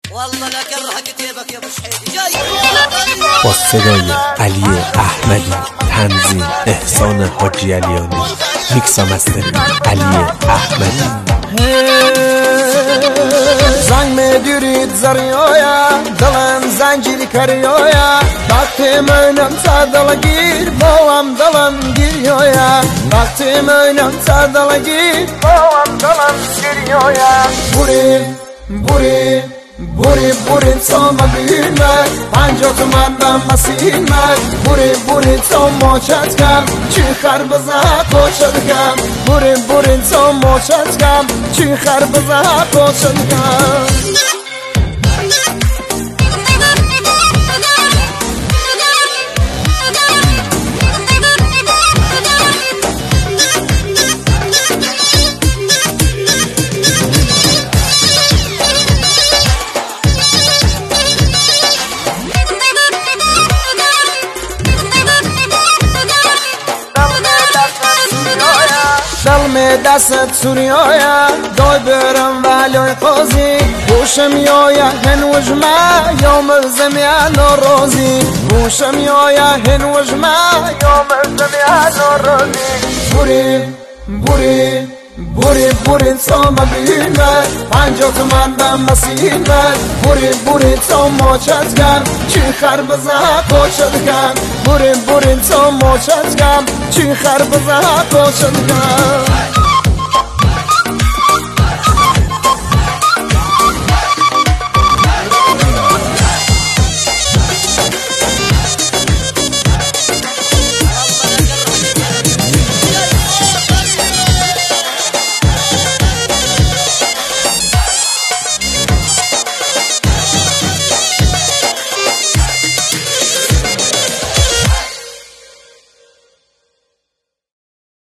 والله لا كره كتابك يا ابو شحيدي جاي با صدای علی احمدی، تنظیم احسان حاجی علیانی، میکس و مسترینگ علی احمدی. زنگ میدورید زریایا دلم زنجیر کریایا وقتی منم سردلگیر باهم دلم گیریایا وقتی منم سردلگیر باهم دلم گیریایا بوری تا ما بیرمد 50 تومن بم مسیرمد بوری تا ماچت کم چی خر بزه پاچت کم بوری تا ماچت کم چی خر بزه پاچت کم. دل می دست سوریایا دای برم ولی قاضی گوشم یایا هنوز ما یا ملزم یا ناراضی گوشم یایا هنوز ما یا ملزم یا ناراضی بوری تا ما بیرمد 50 تومن بم مسیرمد بوری تا ماچت کم چی خر بزه پاچت کم بوری تا ماچت کم چی خر بزه پاچت کم.